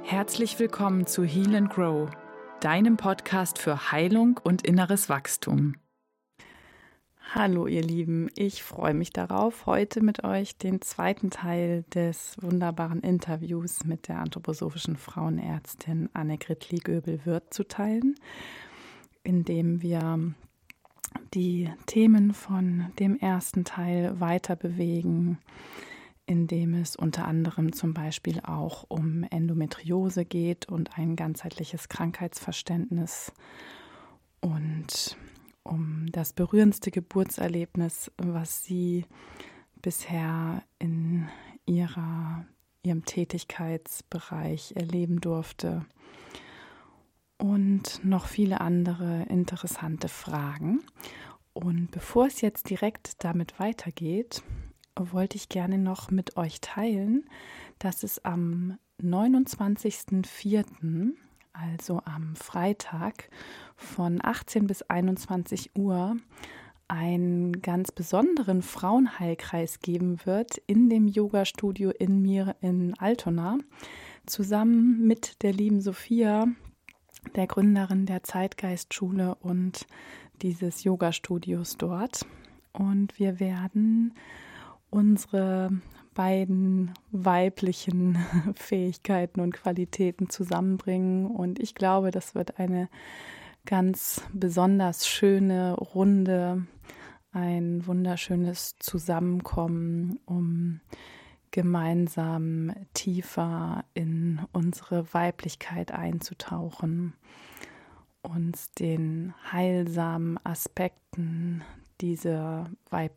Herzlich willkommen zu Heal and Grow, deinem Podcast für Heilung und inneres Wachstum. Hallo ihr Lieben, ich freue mich darauf, heute mit euch den zweiten Teil des wunderbaren Interviews mit der anthroposophischen Frauenärztin Annegret Göbel-Wirth zu teilen, in dem wir die Themen von dem ersten Teil weiter bewegen, in dem es unter anderem zum Beispiel auch um Endometriose geht und ein ganzheitliches Krankheitsverständnis und um das berührendste Geburtserlebnis, was sie bisher in ihrem Tätigkeitsbereich erleben durfte und noch viele andere interessante Fragen. Und bevor es jetzt direkt damit weitergeht, wollte ich gerne noch mit euch teilen, dass es am 29.04., also am Freitag von 18 bis 21 Uhr, einen ganz besonderen Frauenheilkreis geben wird in dem Yoga-Studio in mir in Altona, zusammen mit der lieben Sophia, der Gründerin der Zeitgeistschule und dieses Yoga-Studios dort. Und wir werden unsere beiden weiblichen Fähigkeiten und Qualitäten zusammenbringen. Und ich glaube, das wird eine ganz besonders schöne Runde, ein wunderschönes Zusammenkommen, um gemeinsam tiefer in unsere Weiblichkeit einzutauchen, uns den heilsamen Aspekten dieser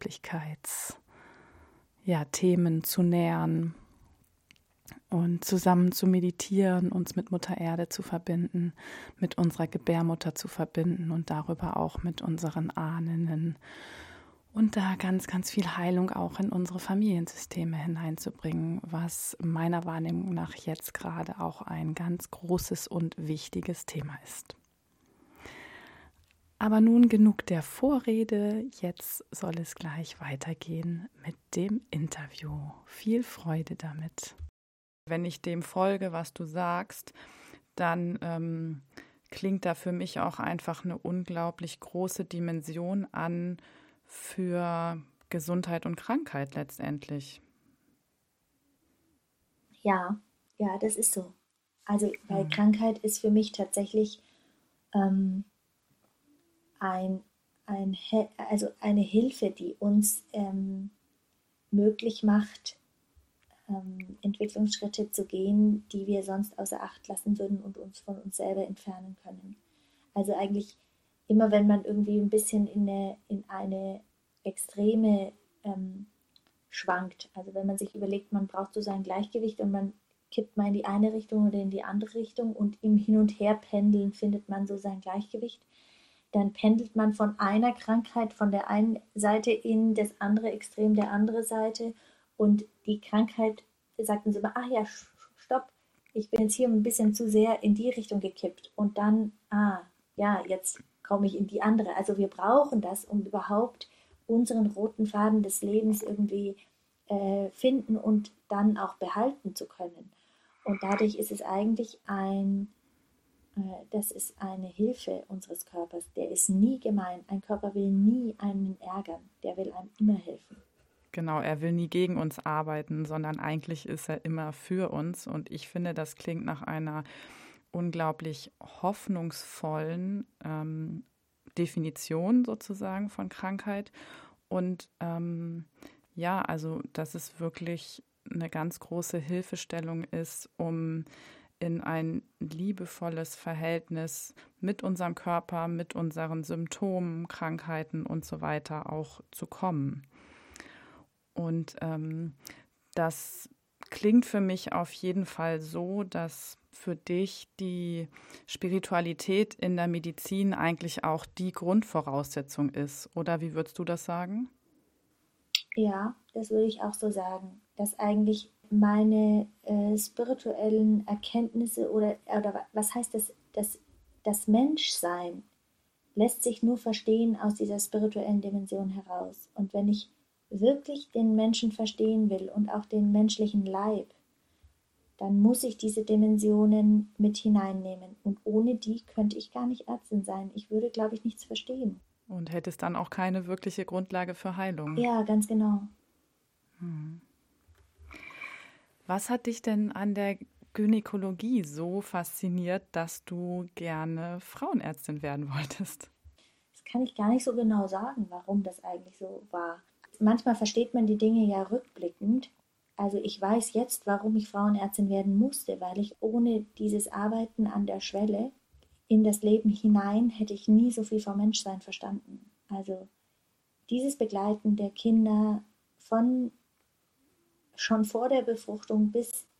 Themen zu nähern und zusammen zu meditieren, uns mit Mutter Erde zu verbinden, mit unserer Gebärmutter zu verbinden und darüber auch mit unseren Ahnen und da ganz, ganz viel Heilung auch in unsere Familiensysteme hineinzubringen, was meiner Wahrnehmung nach jetzt gerade auch ein ganz großes und wichtiges Thema ist. Aber nun genug der Vorrede, jetzt soll es gleich weitergehen mit dem Interview. Viel Freude damit. Wenn ich dem folge, was du sagst, dann klingt da für mich auch einfach eine unglaublich große Dimension an für Gesundheit und Krankheit letztendlich. Ja, das ist so. Also, weil Krankheit ist für mich tatsächlich eine Hilfe, die uns möglich macht, Entwicklungsschritte zu gehen, die wir sonst außer Acht lassen würden und uns von uns selber entfernen können. Also eigentlich immer, wenn man irgendwie ein bisschen in eine Extreme schwankt, also wenn man sich überlegt, man braucht so sein Gleichgewicht und man kippt mal in die eine Richtung oder in die andere Richtung und im Hin- und Herpendeln findet man so sein Gleichgewicht, dann pendelt man von einer Krankheit von der einen Seite in das andere Extrem der andere Seite und die Krankheit sagt uns immer, ach ja, stopp, ich bin jetzt hier ein bisschen zu sehr in die Richtung gekippt und dann, jetzt komme ich in die andere. Also wir brauchen das, um überhaupt unseren roten Faden des Lebens irgendwie finden und dann auch behalten zu können. Und dadurch ist es eigentlich das ist eine Hilfe unseres Körpers. Der ist nie gemein. Ein Körper will nie einen ärgern. Der will einem immer helfen. Genau, er will nie gegen uns arbeiten, sondern eigentlich ist er immer für uns. Und ich finde, das klingt nach einer unglaublich hoffnungsvollen Definition sozusagen von Krankheit. Und also, dass es wirklich eine ganz große Hilfestellung ist, um in ein liebevolles Verhältnis mit unserem Körper, mit unseren Symptomen, Krankheiten und so weiter auch zu kommen. Und das klingt für mich auf jeden Fall so, dass für dich die Spiritualität in der Medizin eigentlich auch die Grundvoraussetzung ist. Oder wie würdest du das sagen? Ja, das würde ich auch so sagen, dass eigentlich meine spirituellen Erkenntnisse oder was heißt das Menschsein lässt sich nur verstehen aus dieser spirituellen Dimension heraus. Und wenn ich wirklich den Menschen verstehen will und auch den menschlichen Leib, dann muss ich diese Dimensionen mit hineinnehmen. Und ohne die könnte ich gar nicht Ärztin sein. Ich würde, glaube ich, nichts verstehen. Und hättest dann auch keine wirkliche Grundlage für Heilung. Ja, ganz genau. Was hat dich denn an der Gynäkologie so fasziniert, dass du gerne Frauenärztin werden wolltest? Das kann ich gar nicht so genau sagen, warum das eigentlich so war. Manchmal versteht man die Dinge ja rückblickend. Also ich weiß jetzt, warum ich Frauenärztin werden musste, weil ich ohne dieses Arbeiten an der Schwelle in das Leben hinein hätte ich nie so viel vom Menschsein verstanden. Also dieses Begleiten der Kinder von schon vor der Befruchtung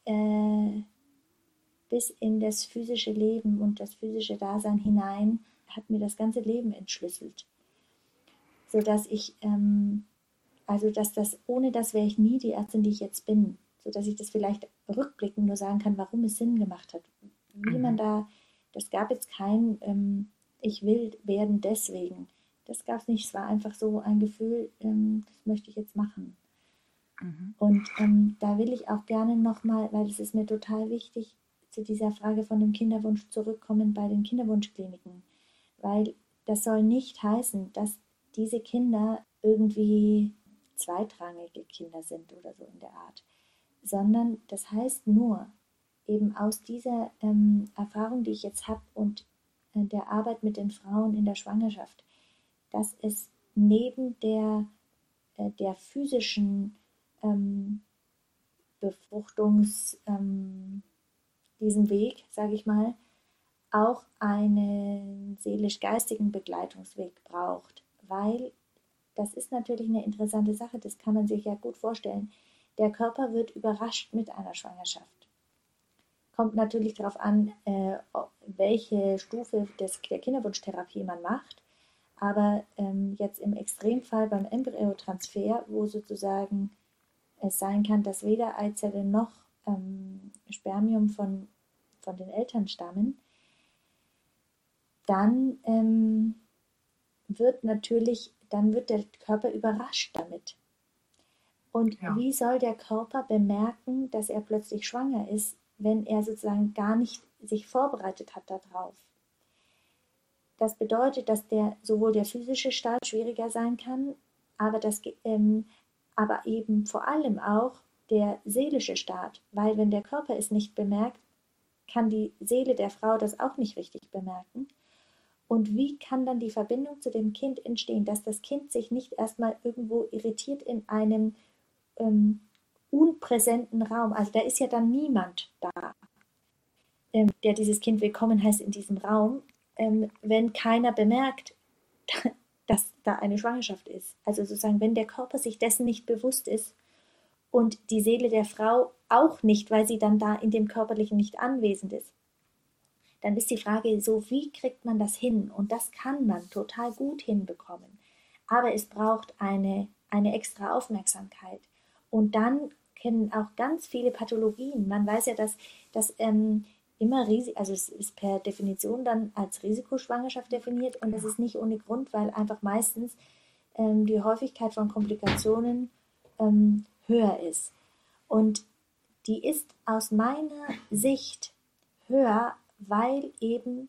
bis in das physische Leben und das physische Dasein hinein hat mir das ganze Leben entschlüsselt. Sodass ich, dass das, ohne das wäre ich nie die Ärztin, die ich jetzt bin. Sodass ich das vielleicht rückblickend nur sagen kann, warum es Sinn gemacht hat. Wie man das gab jetzt kein, ich will werden deswegen. Das gab es nicht. Es war einfach so ein Gefühl, das möchte ich jetzt machen. Und da will ich auch gerne nochmal, weil es ist mir total wichtig, zu dieser Frage von dem Kinderwunsch zurückkommen bei den Kinderwunschkliniken. Weil das soll nicht heißen, dass diese Kinder irgendwie zweitrangige Kinder sind oder so in der Art, sondern das heißt nur, eben aus dieser Erfahrung, die ich jetzt habe und der Arbeit mit den Frauen in der Schwangerschaft, dass es neben der physischen diesem Weg, sage ich mal, auch einen seelisch-geistigen Begleitungsweg braucht, weil das ist natürlich eine interessante Sache, das kann man sich ja gut vorstellen. Der Körper wird überrascht mit einer Schwangerschaft. Kommt natürlich darauf an, welche Stufe der Kinderwunschtherapie man macht, aber jetzt im Extremfall beim Embryotransfer, wo sozusagen es sein kann, dass weder Eizelle noch Spermium von den Eltern stammen, dann wird der Körper überrascht damit. Und wie soll der Körper bemerken, dass er plötzlich schwanger ist, wenn er sozusagen gar nicht sich vorbereitet hat darauf? Das bedeutet, dass sowohl der physische Start schwieriger sein kann, aber eben vor allem auch der seelische Start, weil wenn der Körper es nicht bemerkt, kann die Seele der Frau das auch nicht richtig bemerken. Und wie kann dann die Verbindung zu dem Kind entstehen, dass das Kind sich nicht erstmal irgendwo irritiert in einem unpräsenten Raum, also da ist ja dann niemand da, der dieses Kind willkommen heißt in diesem Raum, wenn keiner bemerkt, dass da eine Schwangerschaft ist. Also sozusagen, wenn der Körper sich dessen nicht bewusst ist und die Seele der Frau auch nicht, weil sie dann da in dem Körperlichen nicht anwesend ist, dann ist die Frage so, wie kriegt man das hin? Und das kann man total gut hinbekommen. Aber es braucht eine extra Aufmerksamkeit. Und dann kennen auch ganz viele Pathologien. Man weiß ja, dass immer also es ist per Definition dann als Risikoschwangerschaft definiert und das ist nicht ohne Grund, weil einfach meistens die Häufigkeit von Komplikationen höher ist. Und die ist aus meiner Sicht höher, weil eben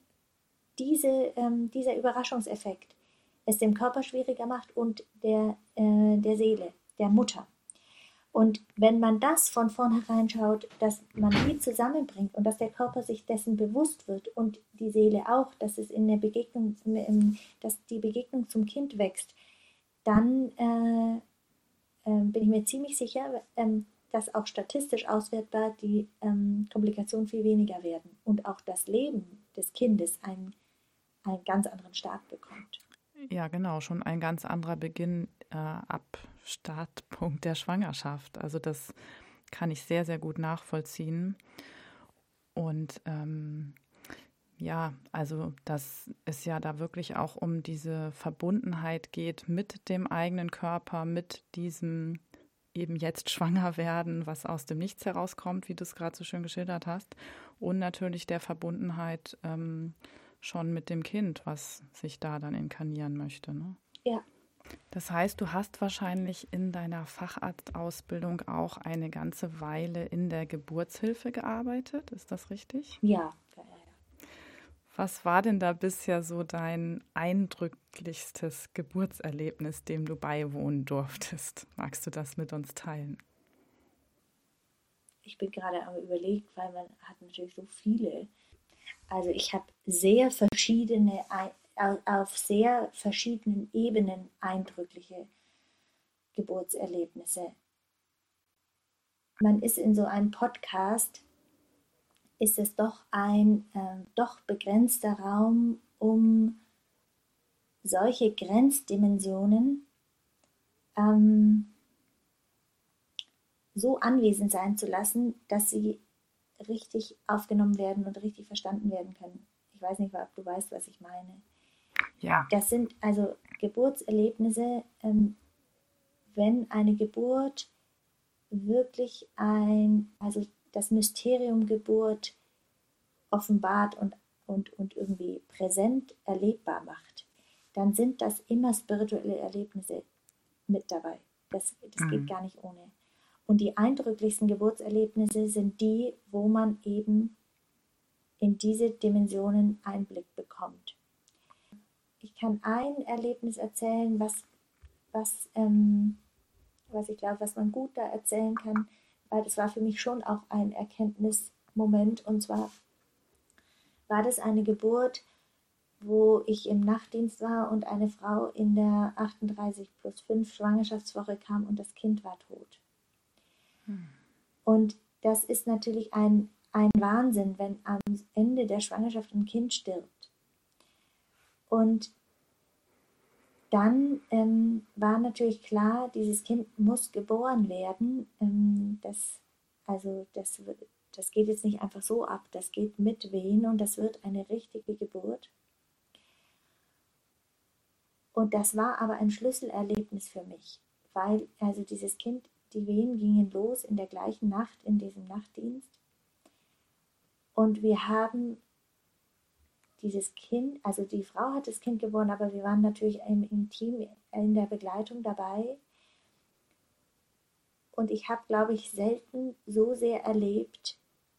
dieser Überraschungseffekt es dem Körper schwieriger macht und der Seele, der Mutter. Und wenn man das von vornherein schaut, dass man die zusammenbringt und dass der Körper sich dessen bewusst wird und die Seele auch, dass es in der Begegnung, dass die Begegnung zum Kind wächst, dann bin ich mir ziemlich sicher, dass auch statistisch auswertbar die Komplikationen viel weniger werden und auch das Leben des Kindes einen ganz anderen Start bekommt. Ja, genau, schon ein ganz anderer Beginn ab Startpunkt der Schwangerschaft. Also das kann ich sehr, sehr gut nachvollziehen. Und also dass es ja da wirklich auch um diese Verbundenheit geht mit dem eigenen Körper, mit diesem eben jetzt schwanger werden, was aus dem Nichts herauskommt, wie du es gerade so schön geschildert hast. Und natürlich der Verbundenheit schon mit dem Kind, was sich da dann inkarnieren möchte. Ne? Ja. Das heißt, du hast wahrscheinlich in deiner Facharztausbildung auch eine ganze Weile in der Geburtshilfe gearbeitet. Ist das richtig? Ja. Was war denn da bisher so dein eindrücklichstes Geburtserlebnis, dem du beiwohnen durftest? Magst du das mit uns teilen? Ich bin gerade am Überlegen, weil man hat natürlich so viele. Also ich habe sehr verschiedene, auf sehr verschiedenen Ebenen eindrückliche Geburtserlebnisse. Man ist in so einem Podcast, ist es doch ein doch begrenzter Raum, um solche Grenzdimensionen so anwesend sein zu lassen, dass sie richtig aufgenommen werden und richtig verstanden werden können. Ich weiß nicht, ob du weißt, was ich meine. Ja. Das sind also Geburtserlebnisse, wenn eine Geburt wirklich also das Mysterium Geburt offenbart und irgendwie präsent erlebbar macht, dann sind das immer spirituelle Erlebnisse mit dabei. Das geht gar nicht ohne. Und die eindrücklichsten Geburtserlebnisse sind die, wo man eben in diese Dimensionen Einblick bekommt. Ich kann ein Erlebnis erzählen, was ich glaube, was man gut da erzählen kann, weil das war für mich schon auch ein Erkenntnismoment. Und zwar war das eine Geburt, wo ich im Nachtdienst war und eine Frau in der 38+5 Schwangerschaftswoche kam und das Kind war tot. Und das ist natürlich ein Wahnsinn, wenn am Ende der Schwangerschaft ein Kind stirbt. Und dann war natürlich klar, dieses Kind muss geboren werden. Das geht jetzt nicht einfach so ab, das geht mit Wehen und das wird eine richtige Geburt. Und das war aber ein Schlüsselerlebnis für mich, weil also dieses Kind, die Wehen gingen los in der gleichen Nacht, in diesem Nachtdienst. Und wir haben dieses Kind, also die Frau hat das Kind geboren, aber wir waren natürlich im Team in der Begleitung dabei. Und ich habe, glaube ich, selten so sehr erlebt,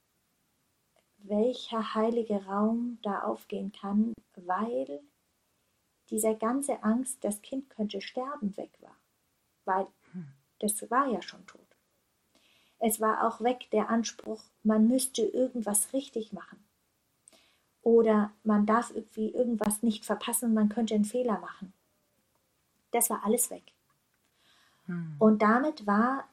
welcher heilige Raum da aufgehen kann, weil diese ganze Angst, das Kind könnte sterben, weg war. Weil das war ja schon tot. Es war auch weg der Anspruch, man müsste irgendwas richtig machen. Oder man darf irgendwie irgendwas nicht verpassen und man könnte einen Fehler machen. Das war alles weg. Und damit war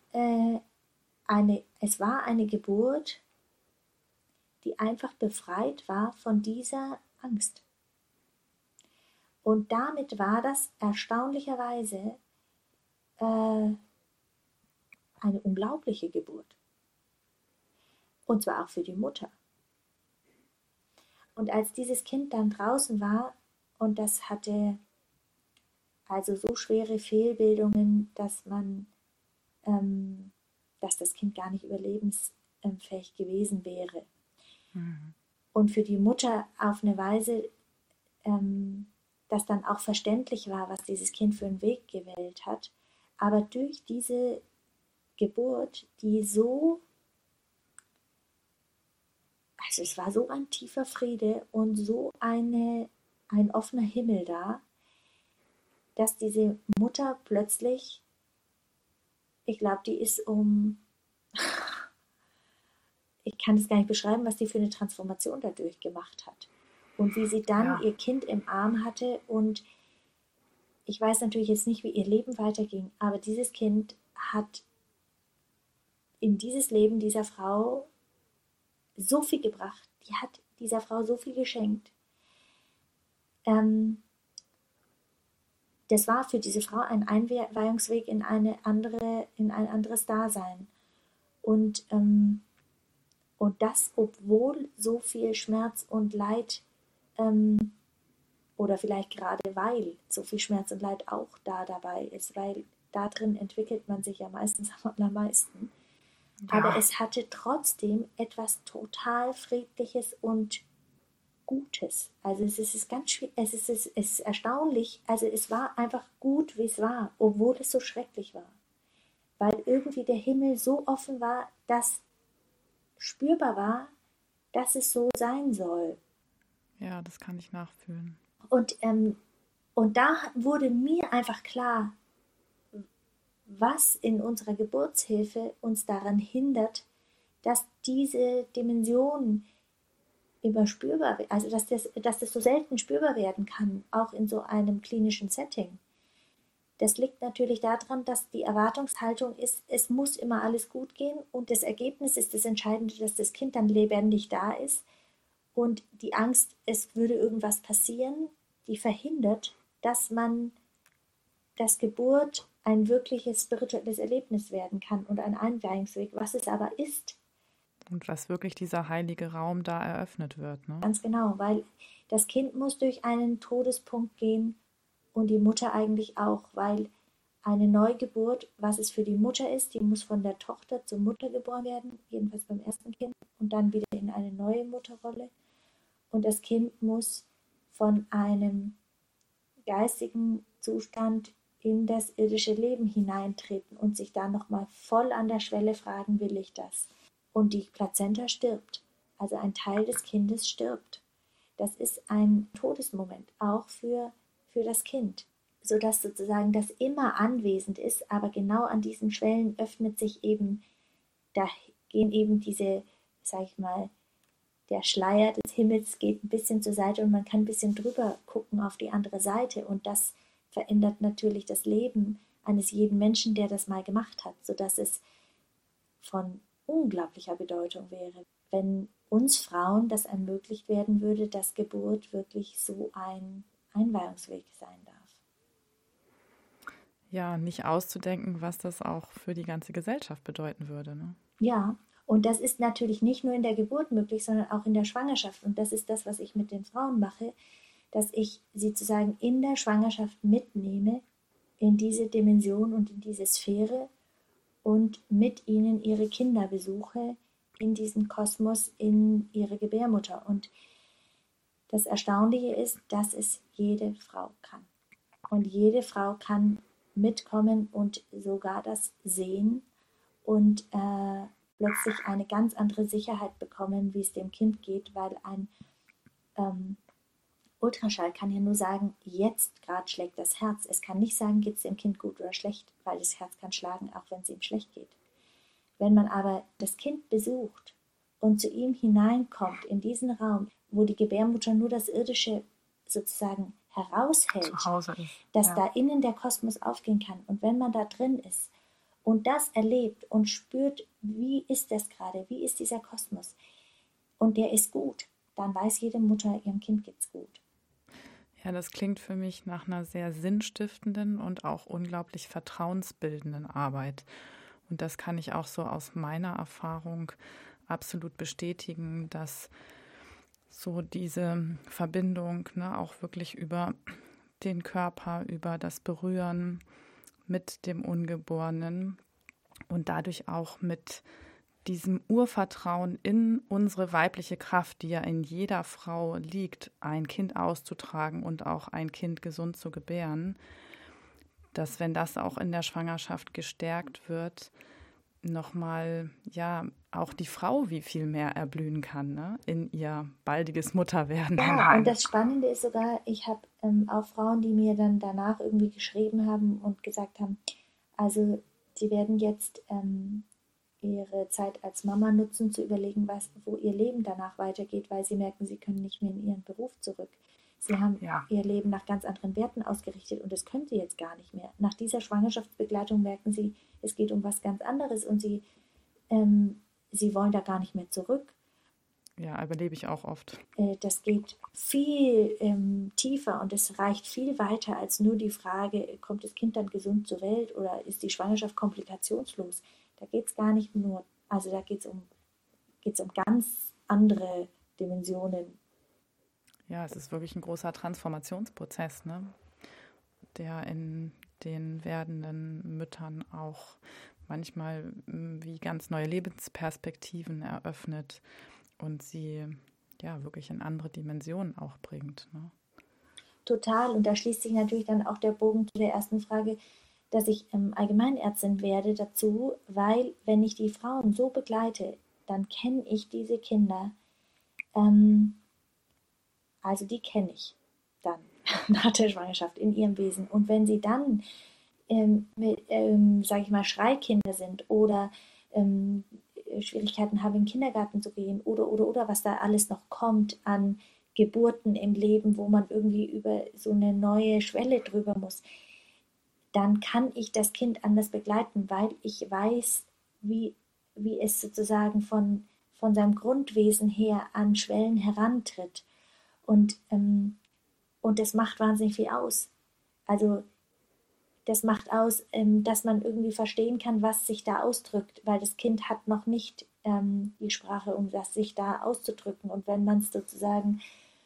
es war eine Geburt, die einfach befreit war von dieser Angst. Und damit war das erstaunlicherweise eine unglaubliche Geburt. Und zwar auch für die Mutter. Und als dieses Kind dann draußen war und das hatte also so schwere Fehlbildungen, dass das Kind gar nicht überlebensfähig gewesen wäre. Und für die Mutter auf eine Weise, dass dann auch verständlich war, was dieses Kind für einen Weg gewählt hat. Aber durch diese Geburt, die so, also es war so ein tiefer Friede und so ein offener Himmel da, dass diese Mutter plötzlich, ich glaube, die ist ich kann es gar nicht beschreiben, was die für eine Transformation dadurch gemacht hat. Und wie sie dann ihr Kind im Arm hatte und ich weiß natürlich jetzt nicht, wie ihr Leben weiterging, aber dieses Kind hat in dieses Leben dieser Frau so viel gebracht. Die hat dieser Frau so viel geschenkt. Das war für diese Frau ein Einweihungsweg in ein anderes Dasein. Und das, obwohl so viel Schmerz und Leid oder vielleicht gerade weil so viel Schmerz und Leid auch dabei ist, weil da drin entwickelt man sich ja meistens am allermeisten. Ja. Aber es hatte trotzdem etwas total Friedliches und Gutes. Also es ist ganz schwierig, es ist erstaunlich, also es war einfach gut, wie es war, obwohl es so schrecklich war. Weil irgendwie der Himmel so offen war, dass spürbar war, dass es so sein soll. Ja, das kann ich nachfühlen. Und da wurde mir einfach klar, was in unserer Geburtshilfe uns daran hindert, dass diese Dimension immer spürbar, also dass das so selten spürbar werden kann, auch in so einem klinischen Setting. Das liegt natürlich daran, dass die Erwartungshaltung ist, es muss immer alles gut gehen und das Ergebnis ist das Entscheidende, dass das Kind dann lebendig da ist und die Angst, es würde irgendwas passieren, die verhindert, dass dass Geburt ein wirkliches spirituelles Erlebnis werden kann und ein Einweihungsweg, was es aber ist. Und dass wirklich dieser heilige Raum da eröffnet wird, ne? Ganz genau, weil das Kind muss durch einen Todespunkt gehen und die Mutter eigentlich auch, weil eine Neugeburt, was es für die Mutter ist, die muss von der Tochter zur Mutter geboren werden, jedenfalls beim ersten Kind, und dann wieder in eine neue Mutterrolle. Und das Kind muss von einem geistigen Zustand in das irdische Leben hineintreten und sich dann nochmal voll an der Schwelle fragen, will ich das? Und die Plazenta stirbt. Also ein Teil des Kindes stirbt. Das ist ein Todesmoment, auch für das Kind, sodass sozusagen das immer anwesend ist, aber genau an diesen Schwellen öffnet sich eben, da gehen eben diese, sag ich mal, der Schleier des Himmels geht ein bisschen zur Seite und man kann ein bisschen drüber gucken auf die andere Seite und das verändert natürlich das Leben eines jeden Menschen, der das mal gemacht hat, sodass es von unglaublicher Bedeutung wäre, wenn uns Frauen das ermöglicht werden würde, dass Geburt wirklich so ein Einweihungsweg sein darf. Ja, nicht auszudenken, was das auch für die ganze Gesellschaft bedeuten würde, ne? Ja, und das ist natürlich nicht nur in der Geburt möglich, sondern auch in der Schwangerschaft. Und das ist das, was ich mit den Frauen mache, dass ich sie sozusagen in der Schwangerschaft mitnehme in diese Dimension und in diese Sphäre und mit ihnen ihre Kinder besuche in diesen Kosmos, in ihre Gebärmutter. Und das Erstaunliche ist, dass es jede Frau kann. Und jede Frau kann mitkommen und sogar das sehen und plötzlich eine ganz andere Sicherheit bekommen, wie es dem Kind geht, weil ein Ultraschall kann ja nur sagen, jetzt gerade schlägt das Herz. Es kann nicht sagen, geht es dem Kind gut oder schlecht, weil das Herz kann schlagen, auch wenn es ihm schlecht geht. Wenn man aber das Kind besucht und zu ihm hineinkommt in diesen Raum, wo die Gebärmutter nur das Irdische sozusagen heraushält, Zu Hause ist. dass da innen der Kosmos aufgehen kann. Und wenn man da drin ist und das erlebt und spürt, wie ist das gerade, wie ist dieser Kosmos und der ist gut, dann weiß jede Mutter, ihrem Kind geht's gut. Ja, das klingt für mich nach einer sehr sinnstiftenden und auch unglaublich vertrauensbildenden Arbeit. Und das kann ich auch so aus meiner Erfahrung absolut bestätigen, dass so diese Verbindung, ne, auch wirklich über den Körper, über das Berühren mit dem Ungeborenen und dadurch auch mit diesem Urvertrauen in unsere weibliche Kraft, die ja in jeder Frau liegt, ein Kind auszutragen und auch ein Kind gesund zu gebären, dass wenn das auch in der Schwangerschaft gestärkt wird, nochmal, ja, auch die Frau wie viel mehr erblühen kann, ne, in ihr baldiges Mutterwerden Ja, und das Spannende ist sogar, ich habe auch Frauen, die mir dann danach irgendwie geschrieben haben und gesagt haben, also sie werden jetzt ihre Zeit als Mama nutzen, zu überlegen, wo ihr Leben danach weitergeht, weil sie merken, sie können nicht mehr in ihren Beruf zurück. Sie haben ihr Leben nach ganz anderen Werten ausgerichtet und das können sie jetzt gar nicht mehr. Nach dieser Schwangerschaftsbegleitung merken sie, es geht um was ganz anderes und sie wollen da gar nicht mehr zurück. Ja, erlebe ich auch oft. Das geht viel tiefer und es reicht viel weiter als nur die Frage, kommt das Kind dann gesund zur Welt oder ist die Schwangerschaft komplikationslos? Da geht es gar nicht nur, also da geht's um ganz andere Dimensionen. Ja, es ist wirklich ein großer Transformationsprozess, ne, der in den werdenden Müttern auch manchmal wie ganz neue Lebensperspektiven eröffnet und sie ja wirklich in andere Dimensionen auch bringt. Ne? Total. Und da schließt sich natürlich dann auch der Bogen zu der ersten Frage, dass ich Allgemeinärztin werde dazu, weil wenn ich die Frauen so begleite, dann kenne ich diese Kinder. Also die kenne ich dann nach der Schwangerschaft in ihrem Wesen. Und wenn sie dann, sage ich mal, Schreikinder sind oder Schwierigkeiten haben, in den Kindergarten zu gehen oder, was da alles noch kommt an Geburten im Leben, wo man irgendwie über so eine neue Schwelle drüber muss, dann kann ich das Kind anders begleiten, weil ich weiß, wie es sozusagen von seinem Grundwesen her an Schwellen herantritt. Und das macht wahnsinnig viel aus. Also das macht aus, dass man irgendwie verstehen kann, was sich da ausdrückt, weil das Kind hat noch nicht die Sprache, um das sich da auszudrücken. Und wenn man es sozusagen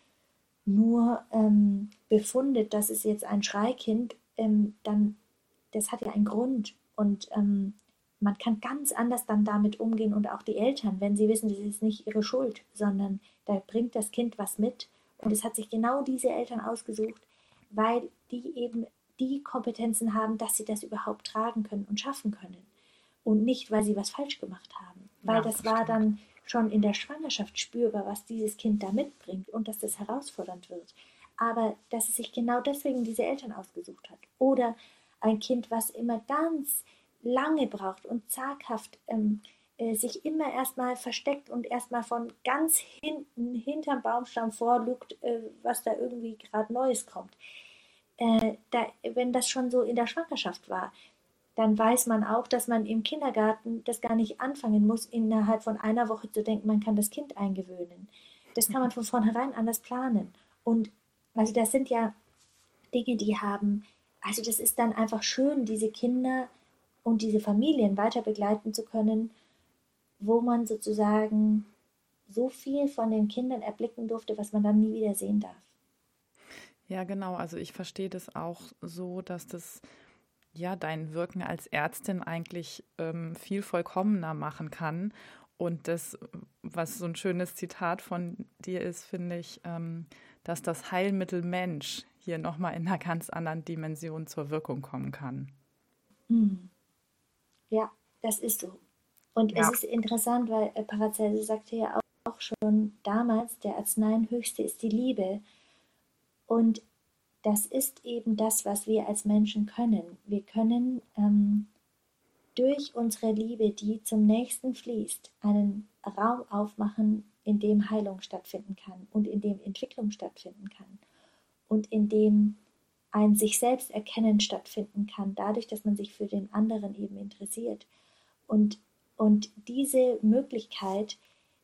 nur befundet, das ist jetzt ein Schreikind, dann das hat ja einen Grund. Und man kann ganz anders dann damit umgehen und auch die Eltern, wenn sie wissen, das ist nicht ihre Schuld, sondern da bringt das Kind was mit. Und es hat sich genau diese Eltern ausgesucht, weil die eben die Kompetenzen haben, dass sie das überhaupt tragen können und schaffen können. Und nicht, weil sie was falsch gemacht haben. Weil Ja, das das war stimmt. dann schon in der Schwangerschaft spürbar, was dieses Kind da mitbringt und dass das herausfordernd wird. Aber dass es sich genau deswegen diese Eltern ausgesucht hat. Oder ein Kind, was immer ganz lange braucht und zaghaft sich immer erstmal versteckt und erstmal von ganz hinten, hinterm Baumstamm vorlugt, was da irgendwie gerade Neues kommt. Wenn das schon so in der Schwangerschaft war, dann weiß man auch, dass man im Kindergarten das gar nicht anfangen muss, innerhalb von einer Woche zu denken, man kann das Kind eingewöhnen. Das kann man von vornherein anders planen. Und also das sind ja Dinge, die haben, also das ist dann einfach schön, diese Kinder und diese Familien weiter begleiten zu können, wo man sozusagen so viel von den Kindern erblicken durfte, was man dann nie wieder sehen darf. Ja, genau. Also ich verstehe das auch so, dass das ja dein Wirken als Ärztin eigentlich viel vollkommener machen kann. Und das, was so ein schönes Zitat von dir ist, finde ich, dass das Heilmittel Mensch hier nochmal in einer ganz anderen Dimension zur Wirkung kommen kann. Hm. Ja, das ist so. Und es Ja. ist interessant, weil Paracelsus sagte ja auch schon damals, der Arzneien höchste ist die Liebe. Und das ist eben das, was wir als Menschen können. Wir können durch unsere Liebe, die zum Nächsten fließt, einen Raum aufmachen, in dem Heilung stattfinden kann und in dem Entwicklung stattfinden kann und in dem ein sich selbst erkennen stattfinden kann, dadurch, dass man sich für den anderen eben interessiert. Und, und diese Möglichkeit,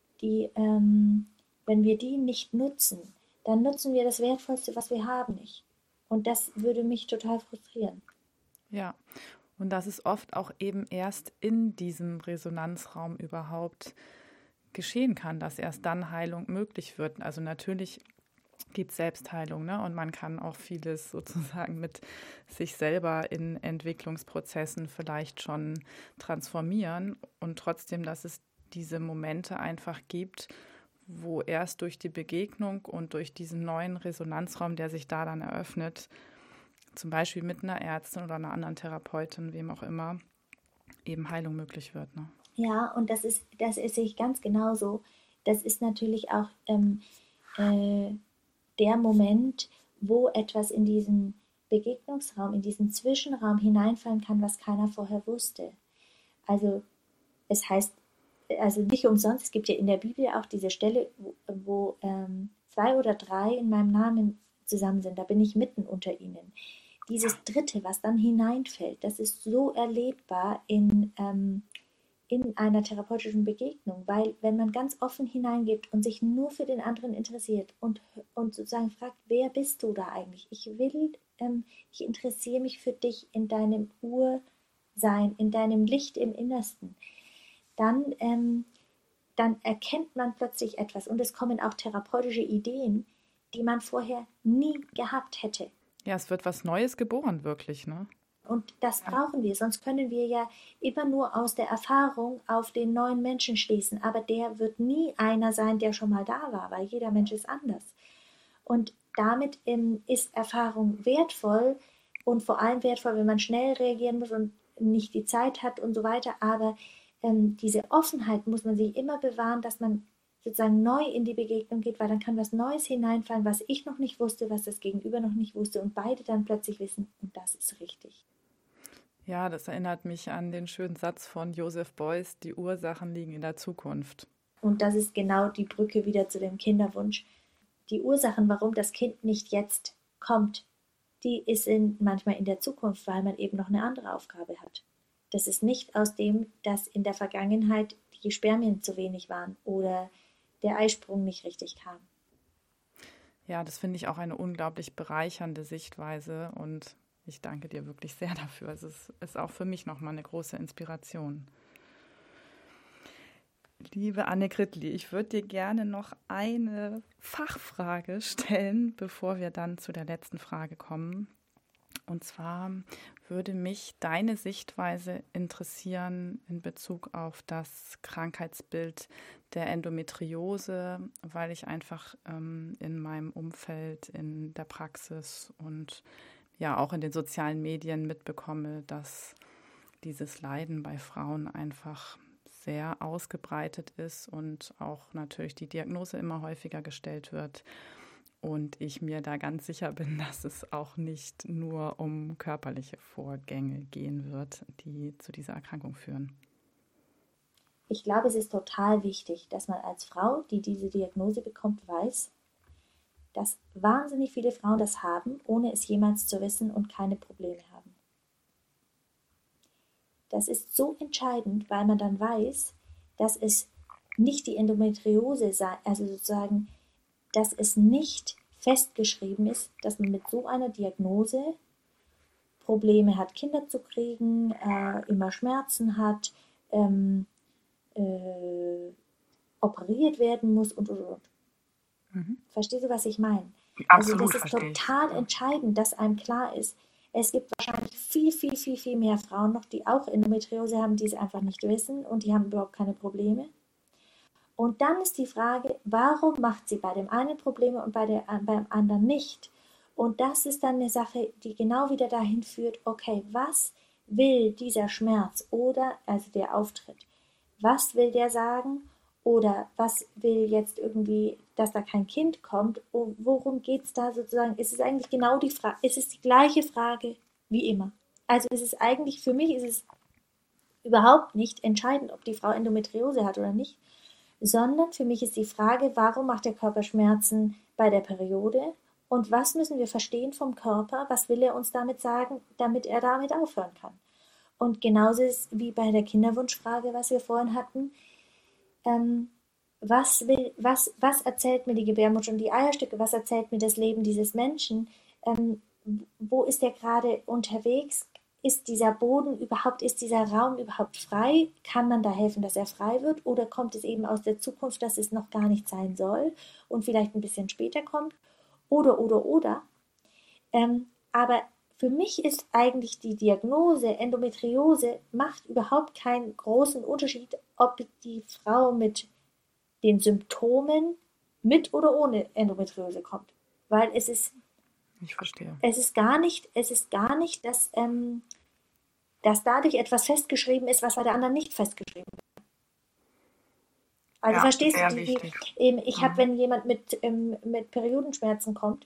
wenn wir die nicht nutzen, dann nutzen wir das Wertvollste, was wir haben, nicht. Und das würde mich total frustrieren. Ja, und dass es oft auch eben erst in diesem Resonanzraum überhaupt geschehen kann, dass erst dann Heilung möglich wird. Also natürlich gibt es Selbstheilung, ne? Und man kann auch vieles sozusagen mit sich selber in Entwicklungsprozessen vielleicht schon transformieren und trotzdem, dass es diese Momente einfach gibt, wo erst durch die Begegnung und durch diesen neuen Resonanzraum, der sich da dann eröffnet, zum Beispiel mit einer Ärztin oder einer anderen Therapeutin, wem auch immer, eben Heilung möglich wird. Ne? Ja, und sehe ich ganz genauso. Das ist natürlich auch äh, der Moment, wo etwas in diesen Begegnungsraum, in diesen Zwischenraum hineinfallen kann, was keiner vorher wusste. Also es heißt, also nicht umsonst, es gibt ja in der Bibel auch diese Stelle, wo zwei oder drei in meinem Namen zusammen sind, da bin ich mitten unter ihnen. Dieses Dritte, was dann hineinfällt, das ist so erlebbar in einer therapeutischen Begegnung, weil wenn man ganz offen hineingeht und sich nur für den anderen interessiert und sozusagen fragt, wer bist du da eigentlich? Ich interessiere mich für dich in deinem Ursein, in deinem Licht im Innersten, dann erkennt man plötzlich etwas und es kommen auch therapeutische Ideen, die man vorher nie gehabt hätte. Ja, es wird was Neues geboren, wirklich, ne? Und das brauchen wir, sonst können wir ja immer nur aus der Erfahrung auf den neuen Menschen schließen. Aber der wird nie einer sein, der schon mal da war, weil jeder Mensch ist anders. Und damit ist Erfahrung wertvoll und vor allem wertvoll, wenn man schnell reagieren muss und nicht die Zeit hat und so weiter. Aber diese Offenheit muss man sich immer bewahren, dass man sozusagen neu in die Begegnung geht, weil dann kann was Neues hineinfallen, was ich noch nicht wusste, was das Gegenüber noch nicht wusste und beide dann plötzlich wissen, und das ist richtig. Ja, das erinnert mich an den schönen Satz von Joseph Beuys, die Ursachen liegen in der Zukunft. Und das ist genau die Brücke wieder zu dem Kinderwunsch. Die Ursachen, warum das Kind nicht jetzt kommt, die sind manchmal in der Zukunft, weil man eben noch eine andere Aufgabe hat. Das ist nicht aus dem, dass in der Vergangenheit die Spermien zu wenig waren oder der Eisprung nicht richtig kam. Ja, das finde ich auch eine unglaublich bereichernde Sichtweise und ich danke dir wirklich sehr dafür. Es ist auch für mich nochmal eine große Inspiration. Liebe Anne Gridley, ich würde dir gerne noch eine Fachfrage stellen, bevor wir dann zu der letzten Frage kommen. Und zwar würde mich deine Sichtweise interessieren in Bezug auf das Krankheitsbild der Endometriose, weil ich einfach in meinem Umfeld, in der Praxis und ja auch in den sozialen Medien mitbekomme, dass dieses Leiden bei Frauen einfach sehr ausgebreitet ist und auch natürlich die Diagnose immer häufiger gestellt wird. Und ich mir da ganz sicher bin, dass es auch nicht nur um körperliche Vorgänge gehen wird, die zu dieser Erkrankung führen. Ich glaube, es ist total wichtig, dass man als Frau, die diese Diagnose bekommt, weiß, dass wahnsinnig viele Frauen das haben, ohne es jemals zu wissen und keine Probleme haben. Das ist so entscheidend, weil man dann weiß, dass es nicht die Endometriose sei, also sozusagen, dass es nicht festgeschrieben ist, dass man mit so einer Diagnose Probleme hat, Kinder zu kriegen, immer Schmerzen hat, operiert werden muss und. Verstehst du, was ich meine? Absolut, also das ist total entscheidend, dass einem klar ist, es gibt wahrscheinlich viel mehr Frauen noch, die auch Endometriose haben, die es einfach nicht wissen und die haben überhaupt keine Probleme. Und dann ist die Frage, warum macht sie bei dem einen Probleme und beim anderen nicht? Und das ist dann eine Sache, die genau wieder dahin führt, okay, was will dieser Schmerz oder also der Auftritt? Was will der sagen? Oder was will jetzt irgendwie, dass da kein Kind kommt? Und worum geht es da sozusagen? Ist es eigentlich genau die Frage, ist es die gleiche Frage wie immer? Also ist es eigentlich, für mich ist es überhaupt nicht entscheidend, ob die Frau Endometriose hat oder nicht, sondern für mich ist die Frage, warum macht der Körper Schmerzen bei der Periode und was müssen wir verstehen vom Körper, was will er uns damit sagen, damit er damit aufhören kann. Und genauso ist wie bei der Kinderwunschfrage, was wir vorhin hatten, was erzählt mir die Gebärmutter und die Eierstöcke, was erzählt mir das Leben dieses Menschen, wo ist der gerade unterwegs, ist dieser Boden überhaupt, ist dieser Raum überhaupt frei, kann man da helfen, dass er frei wird oder kommt es eben aus der Zukunft, dass es noch gar nicht sein soll und vielleicht ein bisschen später kommt oder. Aber für mich ist eigentlich die Diagnose Endometriose macht überhaupt keinen großen Unterschied, ob die Frau mit den Symptomen mit oder ohne Endometriose kommt. Weil es ist, ich verstehe. Es ist gar nicht, dass dadurch etwas festgeschrieben ist, was bei der anderen nicht festgeschrieben ist. Also ja, verstehst du, ich habe, wenn jemand mit Periodenschmerzen kommt,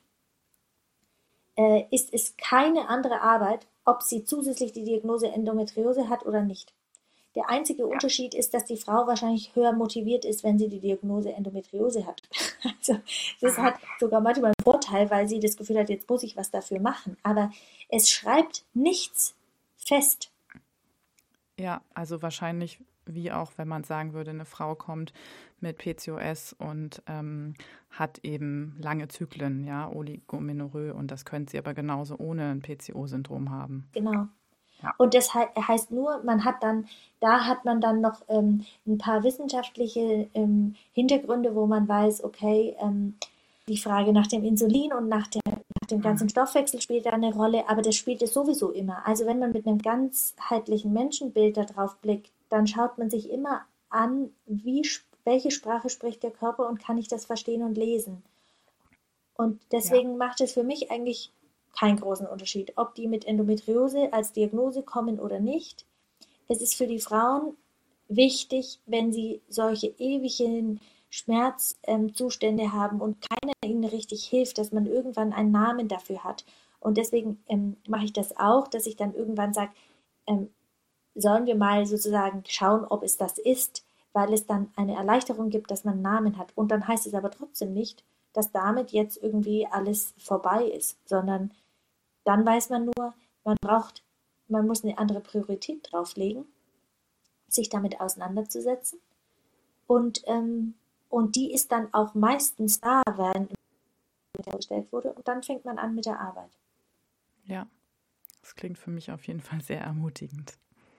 ist es keine andere Arbeit, ob sie zusätzlich die Diagnose Endometriose hat oder nicht. Der einzige Unterschied ist, dass die Frau wahrscheinlich höher motiviert ist, wenn sie die Diagnose Endometriose hat. Also das hat sogar manchmal einen Vorteil, weil sie das Gefühl hat, jetzt muss ich was dafür machen. Aber es schreibt nichts fest. Ja, also wahrscheinlich wie auch, wenn man sagen würde, eine Frau kommt mit PCOS und hat eben lange Zyklen, ja, Oligomenorrhoe, und das könnte sie aber genauso ohne ein PCO-Syndrom haben. Genau. Ja. Und das heißt nur, da hat man dann noch ein paar wissenschaftliche Hintergründe, wo man weiß, okay, die Frage nach dem Insulin und nach der dem ganzen Stoffwechsel spielt da eine Rolle, aber das spielt es sowieso immer. Also wenn man mit einem ganzheitlichen Menschenbild da drauf blickt, dann schaut man sich immer an, welche Sprache spricht der Körper und kann ich das verstehen und lesen. Und Ja, deswegen macht es für mich eigentlich keinen großen Unterschied, ob die mit Endometriose als Diagnose kommen oder nicht. Es ist für die Frauen wichtig, wenn sie solche ewigen Schmerzzustände haben und keiner ihnen richtig hilft, dass man irgendwann einen Namen dafür hat. Und deswegen mache ich das auch, dass ich dann irgendwann sage, ähm, sollen wir mal sozusagen schauen, ob es das ist, weil es dann eine Erleichterung gibt, dass man einen Namen hat. Und dann heißt es aber trotzdem nicht, dass damit jetzt irgendwie alles vorbei ist, sondern dann weiß man nur, man braucht, man muss eine andere Priorität drauflegen, sich damit auseinanderzusetzen. Und, und die ist dann auch meistens da, wenn gestellt wurde. Und dann fängt man an mit der Arbeit. ja, das klingt für mich auf jeden Fall sehr ermutigend.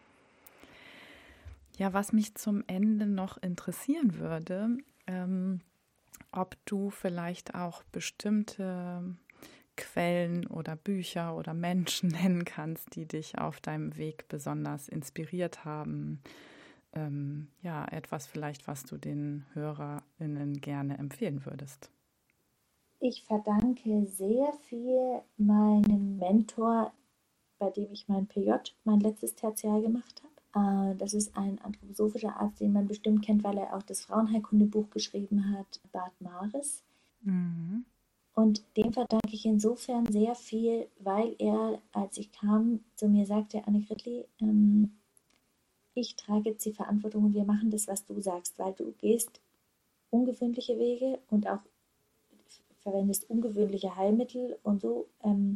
Ja, was mich zum Ende noch interessieren würde, ob du vielleicht auch bestimmte Quellen oder Bücher oder Menschen nennen kannst, die dich auf deinem Weg besonders inspiriert haben. Ja, etwas vielleicht, was du den HörerInnen gerne empfehlen würdest. Ich verdanke sehr viel meinem Mentor, bei dem ich mein PJ, mein letztes Tertial gemacht habe. Das ist ein anthroposophischer Arzt, den man bestimmt kennt, weil er auch das Frauenheilkundebuch geschrieben hat, Bart Maris. Mhm. Und dem verdanke ich insofern sehr viel, weil er, als ich kam, zu mir sagte, Anne-Gretli, ich trage jetzt die Verantwortung und wir machen das, was du sagst, weil du gehst ungewöhnliche Wege und auch verwendest ungewöhnliche Heilmittel und so.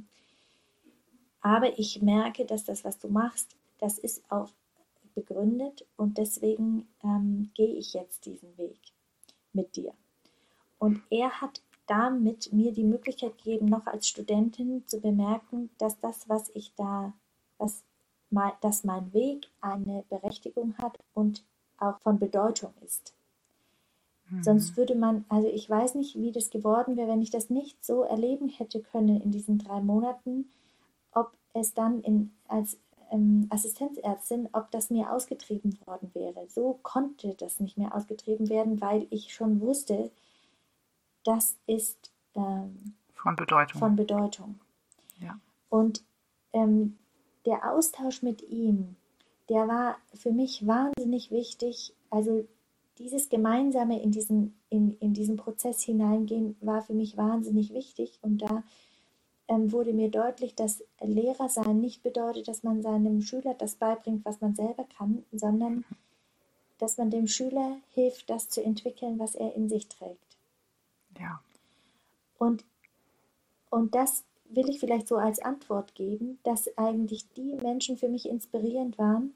Aber ich merke, dass das, was du machst, das ist auch begründet und deswegen gehe ich jetzt diesen Weg mit dir. Und er hat damit mir die Möglichkeit gegeben, noch als Studentin zu bemerken, dass das, was ich da, dass mein Weg eine Berechtigung hat und auch von Bedeutung ist. Sonst Mhm. würde man, also ich weiß nicht, wie das geworden wäre, wenn ich das nicht so erleben hätte können in diesen 3 Monaten, ob es dann als Assistenzärztin, ob das mir ausgetrieben worden wäre. So konnte das nicht mehr ausgetrieben werden, weil ich schon wusste, das ist Von Bedeutung. von Bedeutung. Ja. Und der Austausch mit ihm, der war für mich wahnsinnig wichtig. Also dieses gemeinsame in diesen Prozess hineingehen war für mich wahnsinnig wichtig. Und da wurde mir deutlich, dass Lehrersein nicht bedeutet, dass man seinem Schüler das beibringt, was man selber kann, sondern dass man dem Schüler hilft, das zu entwickeln, was er in sich trägt. Ja. Und, und das will ich vielleicht so als Antwort geben, dass eigentlich die Menschen für mich inspirierend waren,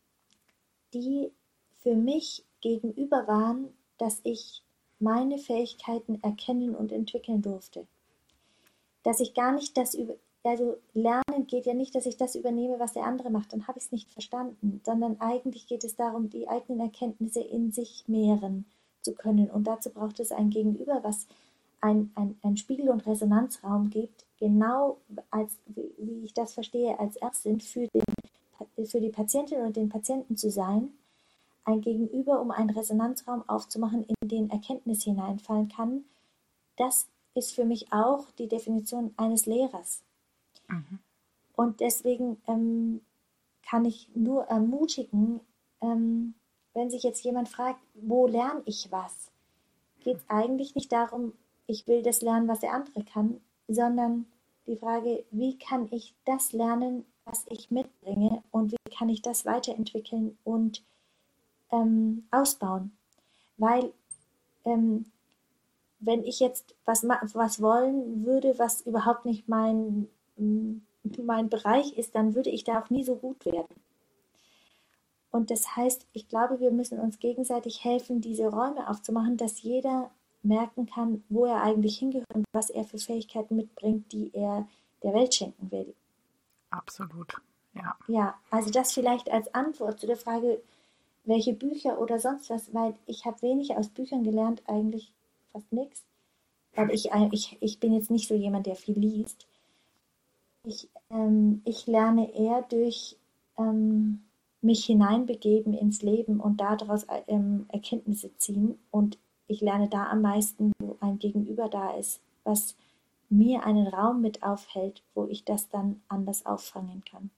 die für mich gegenüber waren, dass ich meine Fähigkeiten erkennen und entwickeln durfte. Dass ich gar nicht also lernen geht ja nicht, dass ich das übernehme, was der andere macht, dann habe ich es nicht verstanden, sondern eigentlich geht es darum, die eigenen Erkenntnisse in sich mehren zu können. Und dazu braucht es ein Gegenüber, was ein Spiegel- und Resonanzraum gibt, genau als, wie ich das verstehe, als Ärztin für die Patientin und den Patienten zu sein, ein Gegenüber, um einen Resonanzraum aufzumachen, in den Erkenntnis hineinfallen kann. Das ist für mich auch die Definition eines Lehrers. Mhm. Und deswegen kann ich nur ermutigen, wenn sich jetzt jemand fragt, wo lerne ich was, geht es eigentlich nicht darum, ich will das lernen, was der andere kann, sondern die Frage, wie kann ich das lernen, was ich mitbringe und wie kann ich das weiterentwickeln und ausbauen. Weil ähm, wenn ich jetzt was wollen würde, was überhaupt nicht mein Bereich ist, dann würde ich da auch nie so gut werden. Und das heißt, ich glaube, wir müssen uns gegenseitig helfen, diese Räume aufzumachen, dass jeder merken kann, wo er eigentlich hingehört und was er für Fähigkeiten mitbringt, die er der Welt schenken will. Absolut. Ja. Ja, also das vielleicht als Antwort zu der Frage, welche Bücher oder sonst was, weil ich habe wenig aus Büchern gelernt, eigentlich fast nichts, weil ich bin jetzt nicht so jemand, der viel liest. Ich lerne eher durch mich hineinbegeben ins Leben und daraus Erkenntnisse ziehen. Und ich lerne da am meisten, wo ein Gegenüber da ist, was mir einen Raum mit aufhält, wo ich das dann anders auffangen kann.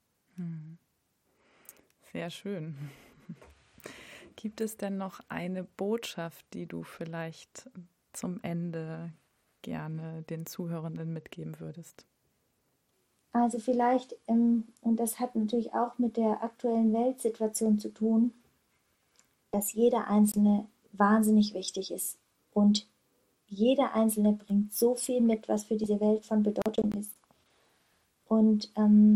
Sehr schön. Gibt es denn noch eine Botschaft, die du vielleicht zum Ende gerne den Zuhörenden mitgeben würdest? Also vielleicht, und das hat natürlich auch mit der aktuellen Weltsituation zu tun, dass jeder Einzelne wahnsinnig wichtig ist. Und jeder Einzelne bringt so viel mit, was für diese Welt von Bedeutung ist. Und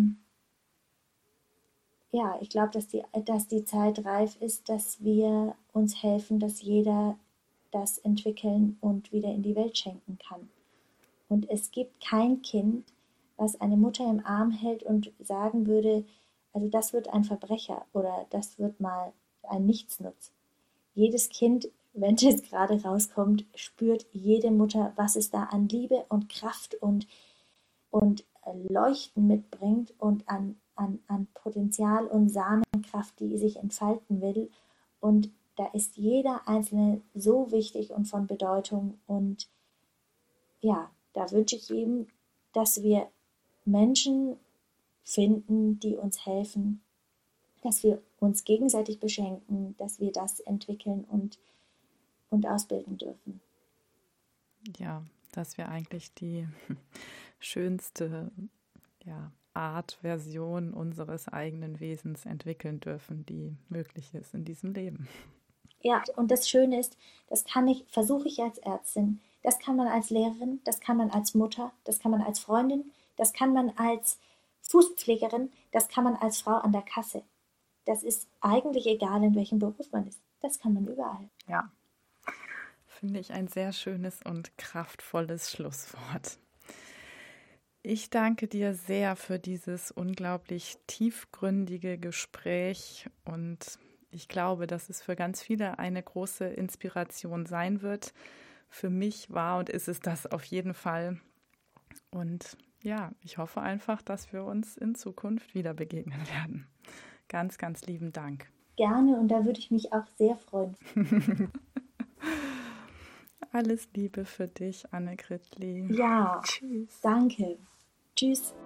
ja, ich glaube, dass die Zeit reif ist, dass wir uns helfen, dass jeder das entwickeln und wieder in die Welt schenken kann. Und es gibt kein Kind, was eine Mutter im Arm hält und sagen würde, also das wird ein Verbrecher oder das wird mal ein Nichtsnutz. Jedes Kind, wenn es gerade rauskommt, spürt jede Mutter, was es da an Liebe und Kraft und Leuchten mitbringt und an Potenzial und Samenkraft, die sich entfalten will. Und da ist jeder Einzelne so wichtig und von Bedeutung. Und ja, da wünsche ich jedem, dass wir Menschen finden, die uns helfen, dass wir uns gegenseitig beschenken, dass wir das entwickeln und ausbilden dürfen. Ja, dass wir eigentlich die schönste Art, Version unseres eigenen Wesens entwickeln dürfen, die möglich ist in diesem Leben. Ja, und das Schöne ist, versuche ich als Ärztin, das kann man als Lehrerin, das kann man als Mutter, das kann man als Freundin, das kann man als Fußpflegerin, das kann man als Frau an der Kasse. Das ist eigentlich egal, in welchem Beruf man ist. Das kann man überall. Ja, finde ich ein sehr schönes und kraftvolles Schlusswort. Ich danke dir sehr für dieses unglaublich tiefgründige Gespräch und ich glaube, dass es für ganz viele eine große Inspiration sein wird. Für mich war und ist es das auf jeden Fall. Und ja, ich hoffe einfach, dass wir uns in Zukunft wieder begegnen werden. Ganz, ganz lieben Dank. Gerne und da würde ich mich auch sehr freuen. Alles Liebe für dich, Anne Gridley. Ja, Tschüss. Danke. Tschüss.